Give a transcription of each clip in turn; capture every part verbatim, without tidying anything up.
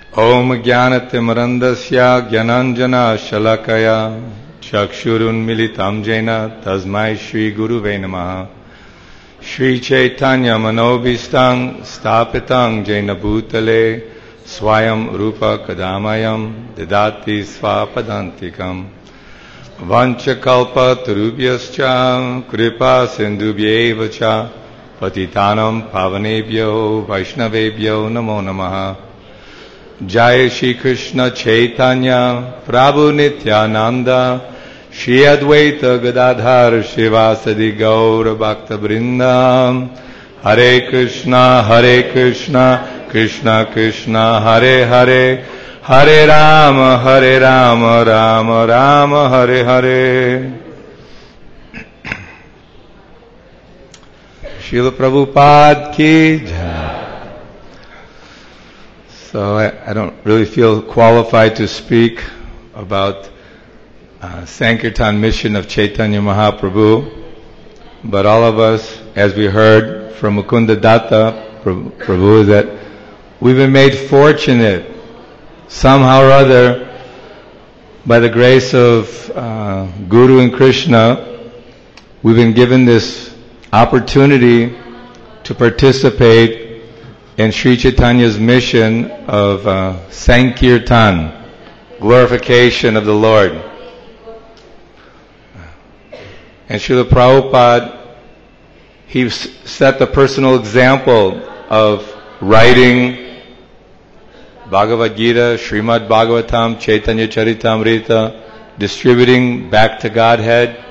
Om Jnanatimirandasya Jnananjana Shalakaya Chakshurunmilitam Jena Tasmai Shri Guruve Namaha. Shri Chaitanya Manobhistang Stapitang Jena Bhutale Swayam Rupa Kadamayam Didati Svapadantikam Vanchakalpa Tarubhyascha Kripa Sindhubhyeva Cha Patitanam Pavanebhyo Vaishnavebhyo Namo Namaha. Jai Shri Krishna Chaitanya Prabhu Nityananda Shri Advaita Gadadhar Shivasadi Gaura Bhakta Vrindam. Hare Krishna Hare Krishna Krishna Krishna Hare Hare Hare Rama Hare Rama Rama Rama Hare Hare. Srila Prabhupada Ki Jai. So I, I don't really feel qualified to speak about uh, Sankirtan mission of Chaitanya Mahaprabhu, but all of us, as we heard from Mukunda Datta Prabhu, that we've been made fortunate somehow or other by the grace of uh, Guru and Krishna. We've been given this opportunity to participate in Sri Chaitanya's mission of uh, Sankirtan, glorification of the Lord. And Srila Prabhupada, he set the personal example of writing Bhagavad Gita, Srimad Bhagavatam, Chaitanya Charitamrita, distributing back to Godhead,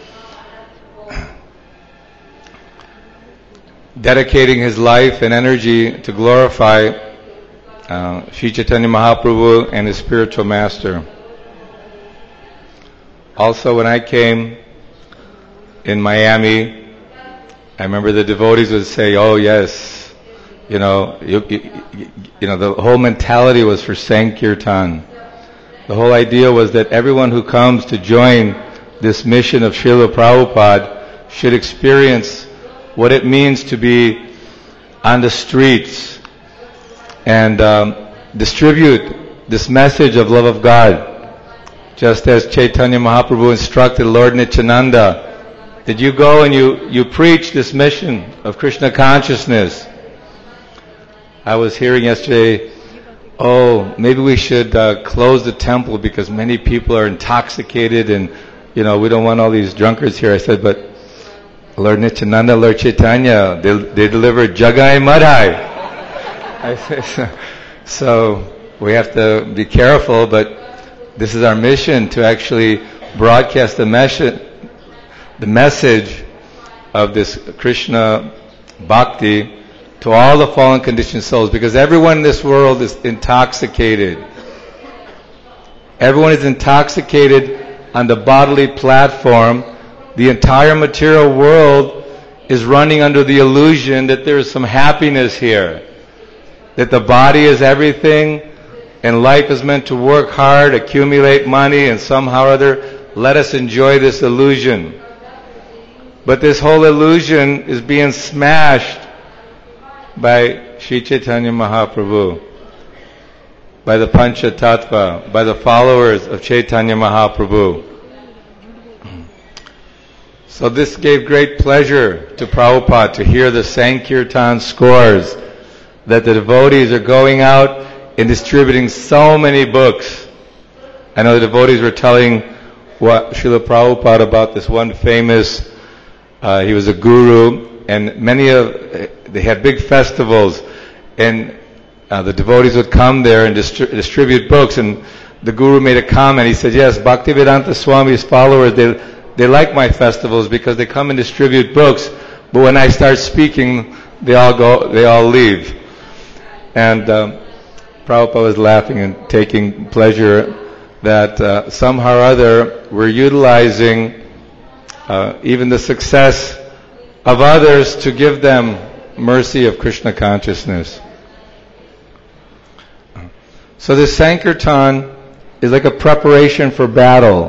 dedicating his life and energy to glorify uh, Sri Chaitanya Mahaprabhu and his spiritual master. Also, when I came in Miami, I remember the devotees would say, "Oh yes, you know, you, you, you know, the whole mentality was for Sankirtan. The whole idea was that everyone who comes to join this mission of Srila Prabhupada should experience what it means to be on the streets and um, distribute this message of love of God. Just as Chaitanya Mahaprabhu instructed Lord Nityananda, that you go and you, you preach this mission of Krishna consciousness. I was hearing yesterday, oh, maybe we should uh, close the temple because many people are intoxicated and, you know, we don't want all these drunkards here. I said, but Lord Nityananda, Lord Chaitanya, they, they delivered Jagai Madhai. I say, so we have to be careful, but this is our mission to actually broadcast the message, the message of this Krishna Bhakti to all the fallen conditioned souls, because everyone in this world is intoxicated. Everyone is intoxicated on the bodily platform. The entire material world is running under the illusion that there is some happiness here, that the body is everything, and life is meant to work hard, accumulate money, and somehow or other let us enjoy this illusion. But this whole illusion is being smashed by Sri Chaitanya Mahaprabhu, by the Pancha Tattva, by the followers of Chaitanya Mahaprabhu. So this gave great pleasure to Prabhupada to hear the Sankirtan scores, that the devotees are going out and distributing so many books. I know the devotees were telling what Srila Prabhupada about this one famous, uh, he was a guru, and many of, they had big festivals, and uh, the devotees would come there and distri- distribute books, and the guru made a comment. He said, yes, Bhaktivedanta Swami's followers, they They like my festivals because they come and distribute books, but when I start speaking, they all go, they all leave. And um, Prabhupada was laughing and taking pleasure that uh, somehow or other we're utilizing uh, even the success of others to give them mercy of Krishna consciousness. So this Sankirtan is like a preparation for battle.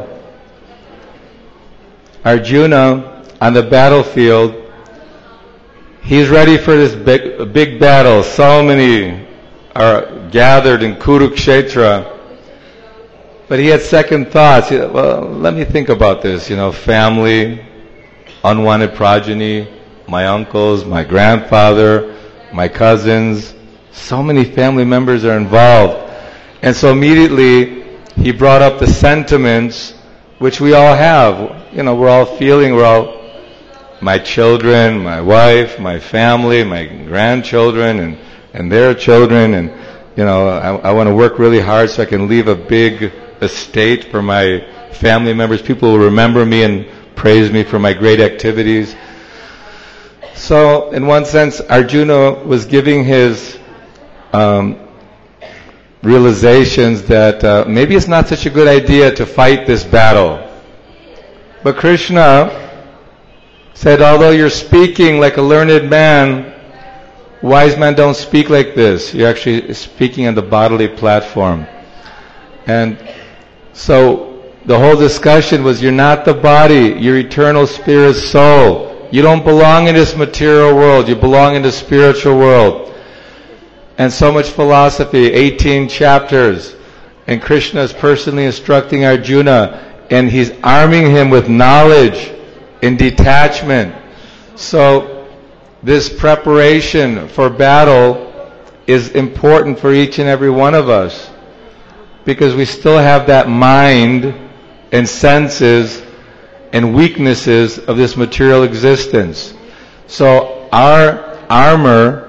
Arjuna on the battlefield, he's ready for this big, big battle. So many are gathered in Kurukshetra. But he had second thoughts. He, well, let me think about this. You know, family, unwanted progeny, my uncles, my grandfather, my cousins. So many family members are involved. And so immediately he brought up the sentiments which we all have. You know, we're all feeling, we're all, my children, my wife, my family, my grandchildren, and, and their children. And, you know, I, I want to work really hard so I can leave a big estate for my family members. People will remember me and praise me for my great activities. So, in one sense, Arjuna was giving his um, realizations that uh, maybe it's not such a good idea to fight this battle. But Krishna said, although you're speaking like a learned man, wise men don't speak like this. You're actually speaking on the bodily platform. And so the whole discussion was, you're not the body, you're eternal spirit soul. You don't belong in this material world, you belong in the spiritual world. And so much philosophy, eighteen chapters, and Krishna is personally instructing Arjuna, and he's arming him with knowledge and detachment. So this preparation for battle is important for each and every one of us, because we still have that mind and senses and weaknesses of this material existence. So our armor,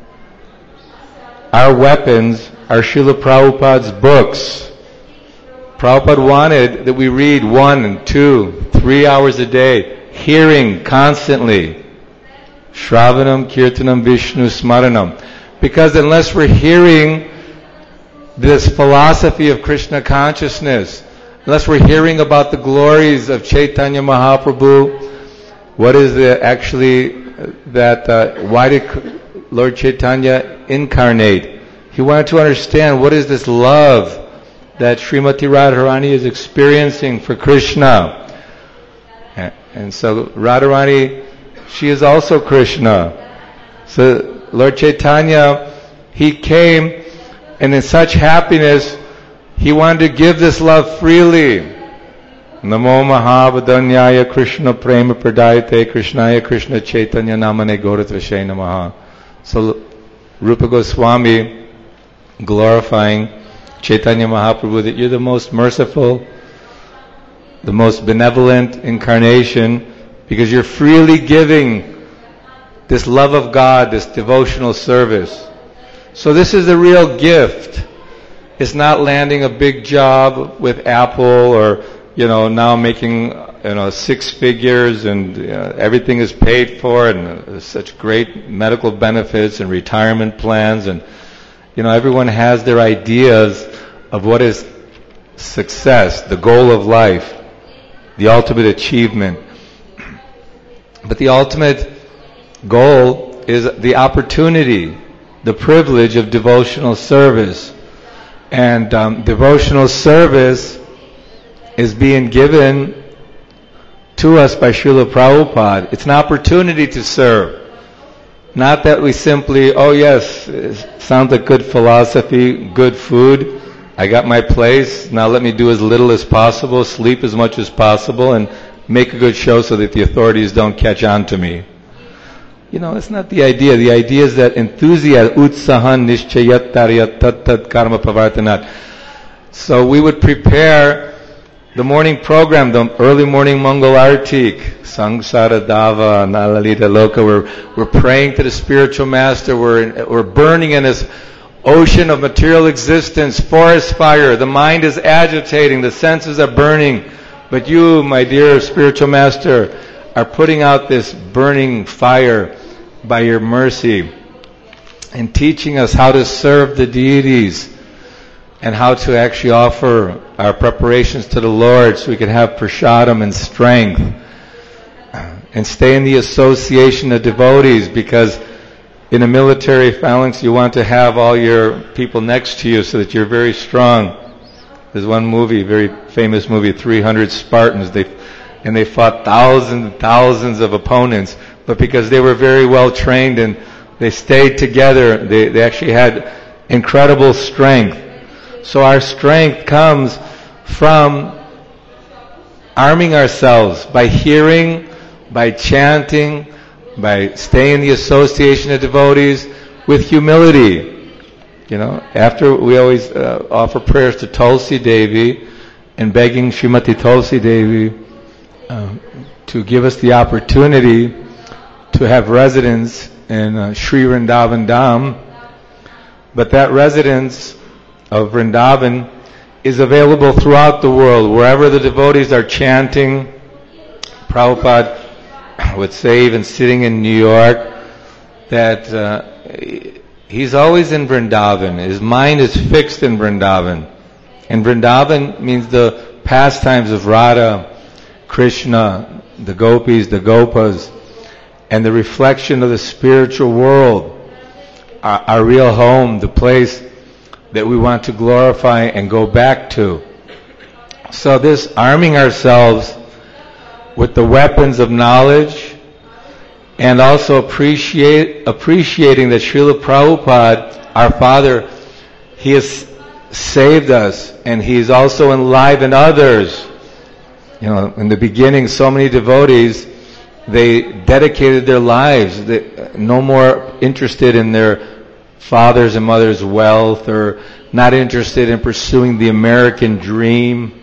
our weapons, are Srila Prabhupada's books. Prabhupada wanted that we read one, two, three hours a day, hearing constantly. Shravanam, Kirtanam, Vishnu, Smaranam. Because unless we're hearing this philosophy of Krishna consciousness, unless we're hearing about the glories of Chaitanya Mahaprabhu, what is the actually that, uh, why did Lord Chaitanya incarnate? He wanted to understand what is this love that Srimati Radharani is experiencing for Krishna. And, and so Radharani, she is also Krishna. So Lord Chaitanya, he came, and in such happiness, he wanted to give this love freely. Namo Mahavadanyaya Krishna Prema Pradayate Krishnaya Krishna Chaitanya Namane Gauratvashe Namaha. So Rupa Goswami glorifying Chaitanya Mahaprabhu, that you're the most merciful, the most benevolent incarnation, because you're freely giving this love of God, this devotional service. So this is the real gift. It's not landing a big job with Apple, or, you know, now making, you know, six figures and you know, everything is paid for, and uh, such great medical benefits and retirement plans, and, you know, everyone has their ideas of what is success, the goal of life, the ultimate achievement. But the ultimate goal is the opportunity, the privilege of devotional service. And um, devotional service is being given to us by Srila Prabhupada. It's an opportunity to serve. Not that we simply, oh yes, it sounds like good philosophy, good food, I got my place, now let me do as little as possible, sleep as much as possible, and make a good show so that the authorities don't catch on to me. You know, that's not the idea. The idea is that enthusiasm, utsahan nishchayat taryat tat tat karma pavartanat. So we would prepare the morning program, the early morning Mangal Artik, Sangsara Dava, Nalalita Loka. We're, we're praying to the spiritual master. We're, we're burning in this ocean of material existence, forest fire. The mind is agitating. The senses are burning. But you, my dear spiritual master, are putting out this burning fire by your mercy and teaching us how to serve the deities and how to actually offer our preparations to the Lord so we can have prasadam and strength and stay in the association of devotees, because in a military phalanx you want to have all your people next to you so that you're very strong. There's one movie, very famous movie, three hundred Spartans, they and they fought thousands and thousands of opponents, but because they were very well trained and they stayed together, they, they actually had incredible strength. So our strength comes from arming ourselves by hearing, by chanting, by staying in the association of devotees with humility. You know, after we always uh, offer prayers to Tulsi Devi and begging Srimati Tulsi Devi uh, to give us the opportunity to have residence in uh, Sri Vrindavan Dham. But that residence of Vrindavan is available throughout the world. Wherever the devotees are chanting, Prabhupada would say, even sitting in New York, that uh, he's always in Vrindavan. His mind is fixed in Vrindavan. And Vrindavan means the pastimes of Radha, Krishna, the gopis, the gopas, and the reflection of the spiritual world, our, our real home, the place that we want to glorify and go back to. So this arming ourselves with the weapons of knowledge, and also appreciate appreciating that Srila Prabhupada, our Father, He has saved us, and He's also enlivened others. You know, in the beginning, so many devotees, they dedicated their lives, they, no more interested in their fathers and mothers' wealth, or not interested in pursuing the American dream.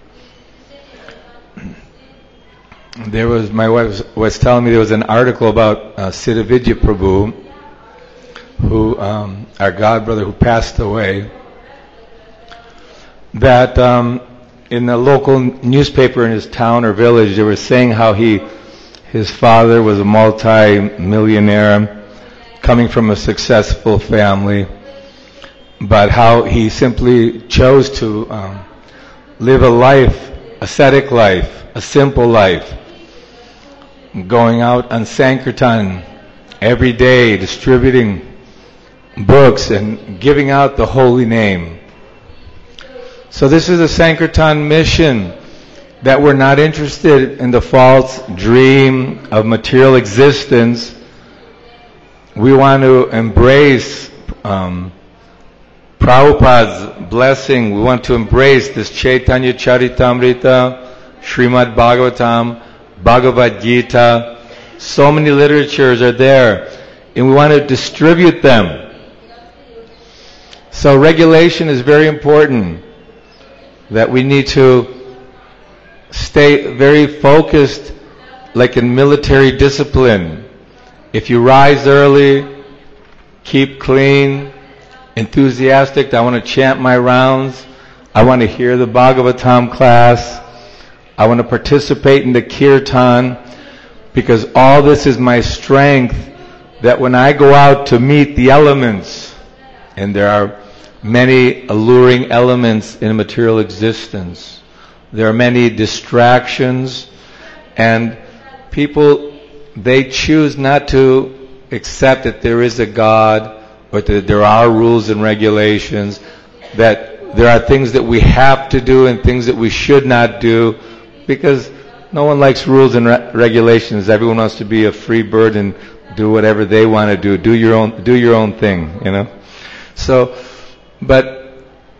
There was, my wife was, was telling me there was an article about uh, Siddha Vidya Prabhu, who, um, our godbrother who passed away, that um, in the local newspaper in his town or village, they were saying how he, his father was a multi-millionaire coming from a successful family, but how he simply chose to um, live a life, ascetic life, a simple life, going out on Sankirtan every day, distributing books and giving out the holy name. So this is a Sankirtan mission, that we're not interested in the false dream of material existence. We want to embrace um, Prabhupada's blessing. We want to embrace this Chaitanya Charitamrita, Srimad Bhagavatam, Bhagavad Gita. So many literatures are there, and we want to distribute them. So regulation is very important, that we need to stay very focused, like in military discipline. If you rise early, keep clean, enthusiastic, I want to chant my rounds, I want to hear the Bhagavatam class, I want to participate in the kirtan, because all this is my strength, that when I go out to meet the elements, and there are many alluring elements in material existence, there are many distractions, and people, they choose not to accept that there is a God, or that there are rules and regulations, that there are things that we have to do and things that we should not do, because no one likes rules and re- regulations. Everyone wants to be a free bird and do whatever they want to do. Do your own, do your own thing, you know. So, but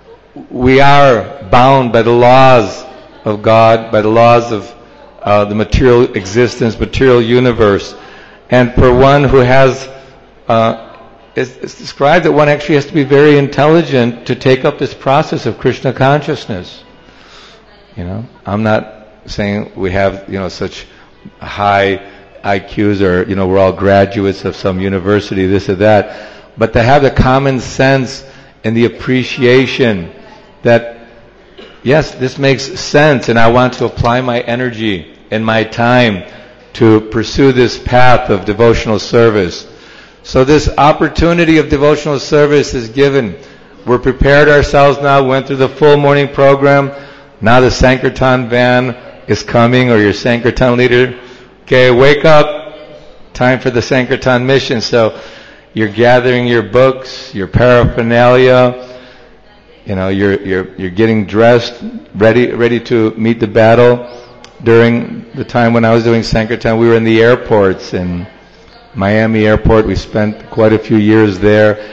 we are bound by the laws of God, by the laws of uh, the material existence, material universe. And for one who has, uh, it's, it's described that one actually has to be very intelligent to take up this process of Krishna consciousness. You know, I'm not saying we have, you know, such high I Qs, or, you know, we're all graduates of some university, this or that, but to have the common sense and the appreciation that, yes, this makes sense, and I want to apply my energy and my time to pursue this path of devotional service. So this opportunity of devotional service is given. We're prepared ourselves now, went through the full morning program. Now the Sankirtan van is coming, or your Sankirtan leader. Okay, wake up. Time for the Sankirtan mission. So you're gathering your books, your paraphernalia. You know, you're you're you're getting dressed, ready ready to meet the battle. During the time when I was doing Sankirtan, we were in the airports in Miami Airport. We spent quite a few years there,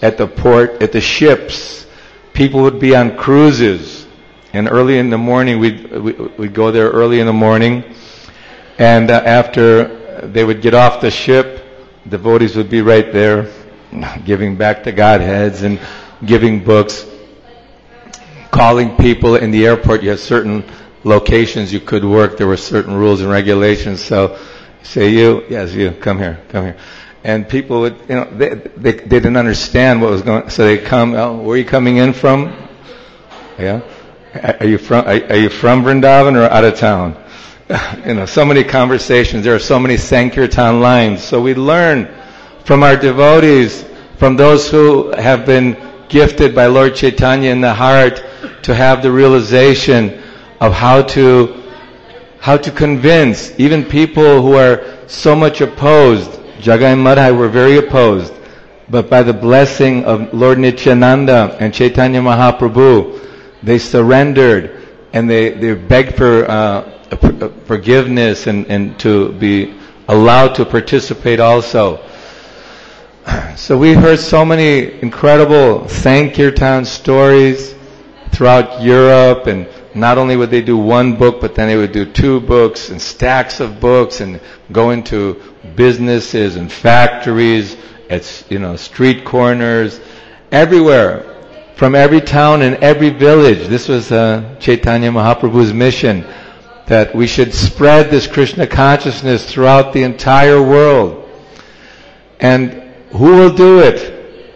at the port, at the ships. People would be on cruises. And early in the morning, we'd, we'd go there early in the morning. And uh, after they would get off the ship, devotees would be right there, giving back to Godheads and giving books, calling people in the airport. You had certain locations you could work. There were certain rules and regulations. So, say you, yes, you, come here, come here. And people would, you know, they, they, they didn't understand what was going on. So they come, oh, where are you coming in from? Yeah? Are you from, are, are you from Vrindavan or out of town? You know, so many conversations. There are so many Sankirtan lines. So we learn from our devotees, from those who have been gifted by Lord Chaitanya in the heart to have the realization of how to, how to convince even people who are so much opposed. Jagai and Madhai were very opposed. But by the blessing of Lord Nityananda and Chaitanya Mahaprabhu, they surrendered and they, they begged for uh, forgiveness and, and to be allowed to participate also. So we heard so many incredible Sankirtan stories throughout Europe, and not only would they do one book, but then they would do two books and stacks of books and go into businesses and factories, at, you know, street corners, everywhere. From every town and every village. This was uh, Chaitanya Mahaprabhu's mission, that we should spread this Krishna consciousness throughout the entire world. And who will do it?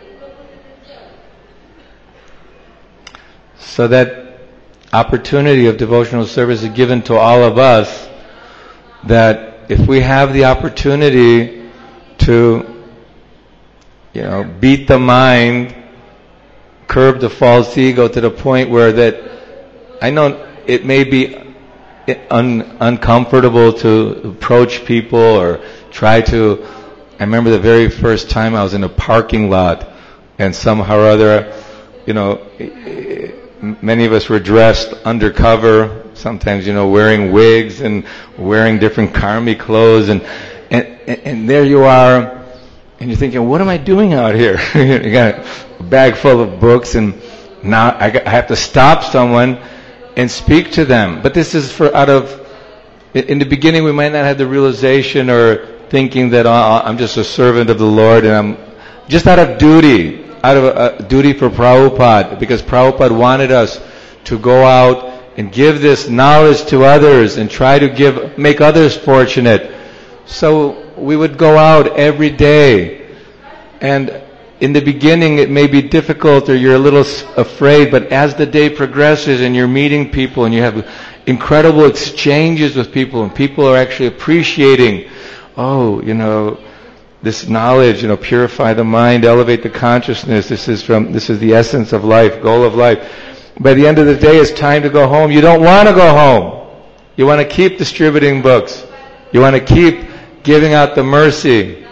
So that opportunity of devotional service is given to all of us, that if we have the opportunity to, you know, beat the mind, curb the false ego to the point where that, I know it may be un, uncomfortable to approach people or try to. I remember the very first time I was in a parking lot and somehow or other, you know, many of us were dressed undercover, sometimes, you know, wearing wigs and wearing different karmi clothes, and, and, and there you are, and you're thinking, what am I doing out here? You got a bag full of books, and now I, got, I have to stop someone and speak to them. But this is for out of, in the beginning we might not have the realization or thinking that, oh, I'm just a servant of the Lord and I'm just out of duty, out of a, a duty for Prabhupada, because Prabhupada wanted us to go out and give this knowledge to others and try to give, make others fortunate. So we would go out every day, and in the beginning it may be difficult or you're a little afraid, but as the day progresses and you're meeting people and you have incredible exchanges with people and people are actually appreciating, oh, you know, this knowledge, you know, purify the mind, elevate the consciousness, this is from, this is the essence of life, goal of life. By the end of the day, it's time to go home. You don't want to go home. You want to keep distributing books. You want to keep giving out the mercy.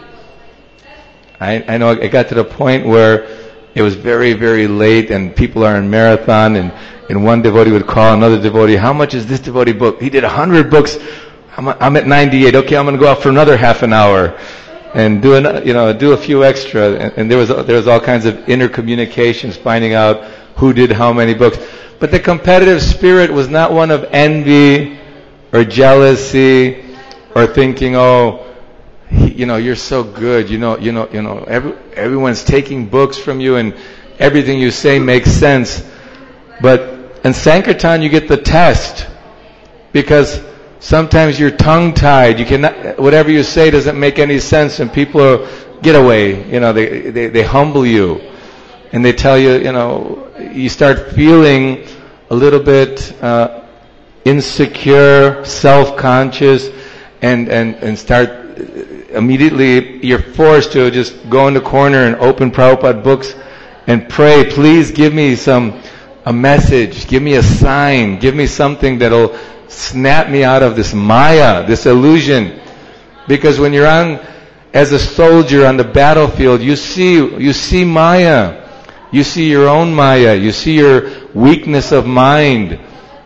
I, I know it got to the point where it was very, very late and people are in marathon, and, and one devotee would call another devotee, how much is this devotee book? He did a hundred books. I'm, I'm at ninety-eight. Okay, I'm going to go out for another half an hour and do an, you know, do a few extra. And, and there was there was all kinds of intercommunications, finding out who did how many books. But the competitive spirit was not one of envy or jealousy or thinking, oh, he, you know, you're so good. You know, you know, you know, every, everyone's taking books from you and everything you say makes sense. But in Sankirtan, you get the test, because sometimes you're tongue-tied. You cannot, whatever you say doesn't make any sense, and people are, get away. You know, they, they, they humble you. And they tell you, you know, you start feeling a little bit uh, insecure, self-conscious, and, and, and start immediately, you're forced to just go in the corner and open Prabhupada books and pray, please give me some, a message, give me a sign, give me something that'll snap me out of this maya, this illusion. Because when you're on, as a soldier on the battlefield, you see, you see maya. You see your own maya. You see your weakness of mind.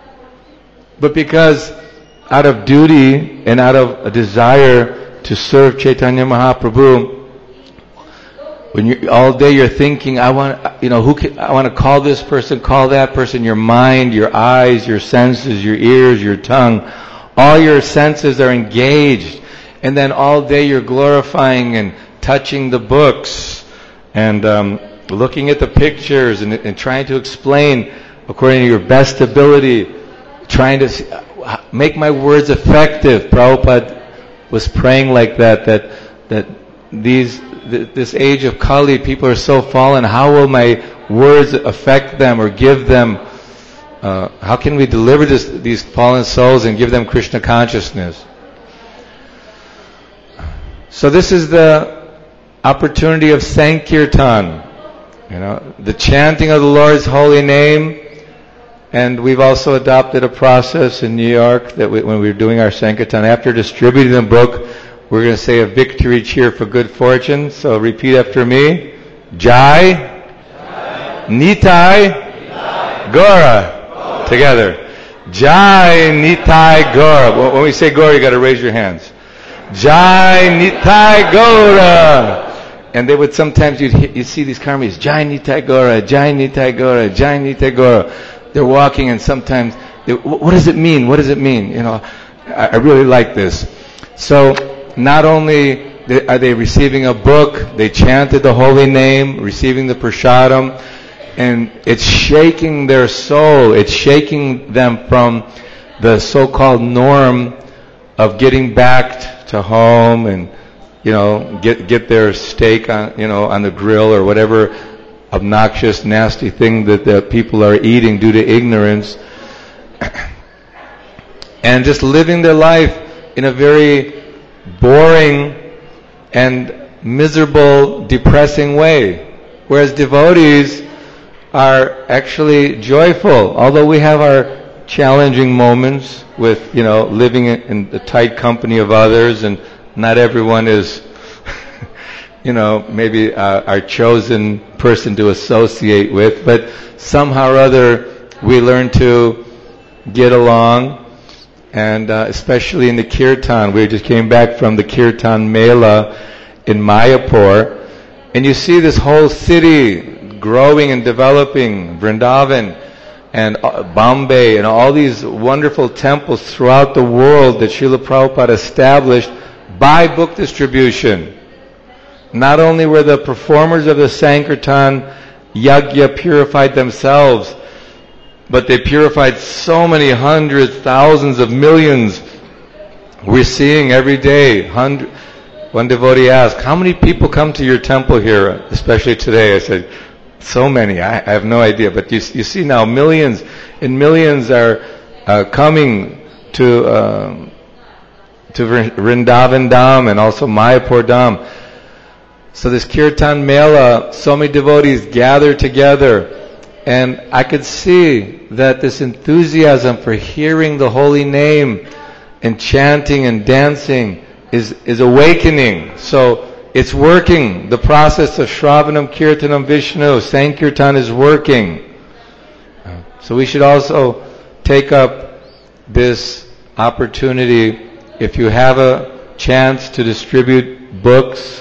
But because out of duty and out of a desire to serve Chaitanya Mahaprabhu, When you all day you're thinking, I want, you know, who can, I want to call this person, call that person. Your mind, your eyes, your senses, your ears, your tongue, all your senses are engaged. And then all day you're glorifying and touching the books and um, looking at the pictures and, and trying to explain according to your best ability, trying to see, make my words effective. Prabhupada was praying like that, that that these th- this age of Kali, people are so fallen. How will my words affect them or give them? Uh, how can we deliver this, these fallen souls and give them Krishna consciousness? So this is the opportunity of Sankirtan, you know, the chanting of the Lord's holy name. And we've also adopted a process in New York that we, when we were doing our Sankirtan, after distributing the book, we're going to say a victory cheer for good fortune. So repeat after me. Jai, Jai. Nitai, Nitai. Gora. Gora. Together. Jai, Nitai, Gora. When we say Gora, you got to raise your hands. Jai, Nitai, Gora. And they would sometimes, you'd, you'd see these karmis, Jai, Nitai, Gora, Jai, Nitai, Gora, Jai, Nitai, Gora. They're walking, and sometimes, they, what does it mean? What does it mean? You know, I, I really like this. So, not only are they receiving a book, they chanted the holy name, receiving the prasadam, and it's shaking their soul. It's shaking them from the so-called norm of getting back to home and, you know, get get their steak on, you know, on the grill or whatever obnoxious, nasty thing that the people are eating due to ignorance, and just living their life in a very boring and miserable, depressing way. Whereas devotees are actually joyful, although we have our challenging moments with, you know, living in the tight company of others, and not everyone is you know, maybe uh, our chosen person to associate with, but somehow or other we learn to get along, and uh, especially in the Kirtan. We just came back from the Kirtan Mela in Mayapur, and you see this whole city growing and developing, Vrindavan and uh, Bombay and all these wonderful temples throughout the world that Srila Prabhupada established by book distribution. Not only were the performers of the Sankirtan Yajna purified themselves, but they purified so many hundreds, thousands of millions. We're seeing every day. Hundred, one devotee asked, how many people come to your temple here, especially today? I said, so many. I, I have no idea. But you, you see now millions and millions are uh, coming to uh, to Vrindavan Dham and also Mayapur Dham. So this Kirtan Mela, so many devotees gathered together, and I could see that this enthusiasm for hearing the holy name and chanting and dancing is, is awakening. So it's working. The process of Shravanam, Kirtanam, Vishnu, Sankirtan is working. So we should also take up this opportunity. If you have a chance to distribute books,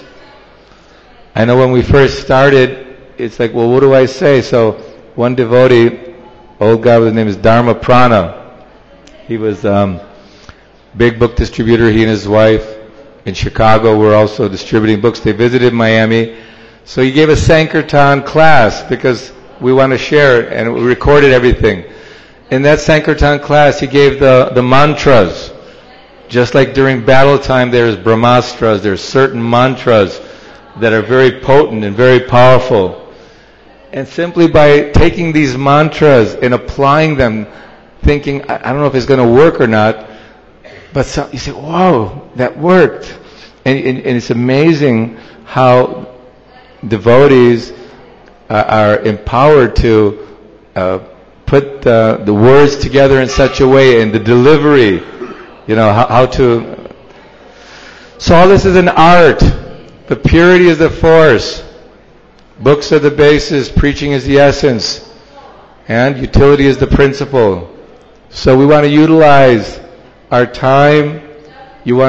I know when we first started, it's like, well, what do I say? So one devotee, old guy with the name is Dharma Prana. He was um big book distributor. He and his wife in Chicago were also distributing books. They visited Miami. So he gave a Sankirtan class because we want to share it, and we recorded everything. In that Sankirtan class, he gave the, the mantras. Just like during battle time, there's Brahmastras, there's certain mantras that are very potent and very powerful. And simply by taking these mantras and applying them, thinking, I, I don't know if it's going to work or not, but so, you say, whoa, that worked. And, and, and it's amazing how devotees uh, are empowered to uh, put uh, the words together in such a way, and the delivery, you know, how, how to... So all this is an art. The purity is the force. Books are the basis. Preaching is the essence. And utility is the principle. So we want to utilize our time. You want to,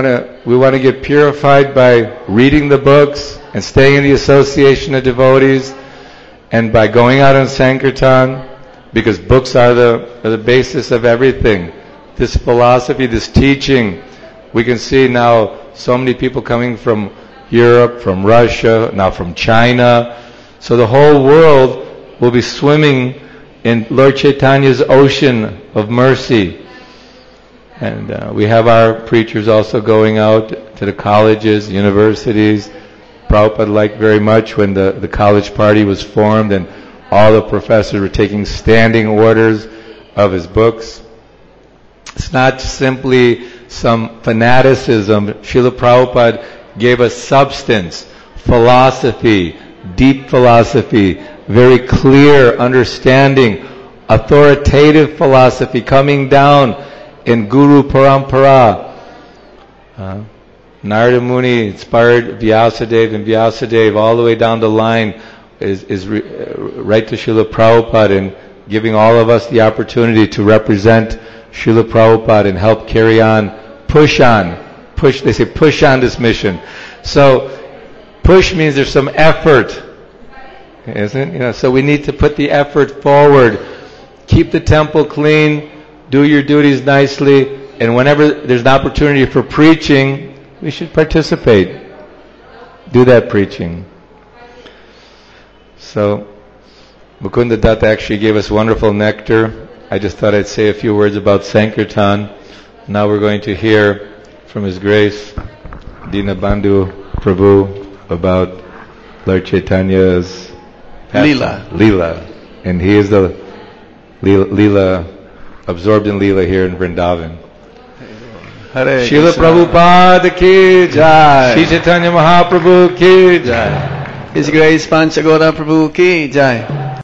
we want to get purified by reading the books and staying in the association of devotees and by going out on Sankirtan, because books are the, are the basis of everything. This philosophy, this teaching, we can see now so many people coming from Europe, from Russia, now from China. So the whole world will be swimming in Lord Chaitanya's ocean of mercy. And uh, we have our preachers also going out to the colleges, universities. Prabhupada liked very much when the, the college party was formed and all the professors were taking standing orders of his books. It's not simply some fanaticism. Srila Prabhupada gave us substance, philosophy, deep philosophy, very clear understanding, authoritative philosophy coming down in Guru Parampara. Uh, Narada Muni inspired Vyasadeva, and Vyasadeva all the way down the line is, is re, uh, right to Srila Prabhupada, and giving all of us the opportunity to represent Srila Prabhupada and help carry on, push on, push, they say push on this mission. So, push means there's some effort, isn't it? You know, so we need to put the effort forward, keep the temple clean, do your duties nicely, and whenever there's an opportunity for preaching, we should participate. Do that preaching. So, Mukunda Datta actually gave us wonderful nectar. I just thought I'd say a few words about Sankirtan. Now we're going to hear from His Grace, Dinabandhu Prabhu, about Lord Chaitanya's Leela. Leela. And he is the Leela, Leela absorbed in Leela here in Vrindavan. Hare Srila Krishna. Prabhupada ki Jai. Sri Chaitanya Mahaprabhu ki jai. His Grace Panchagoda Prabhu ki jai.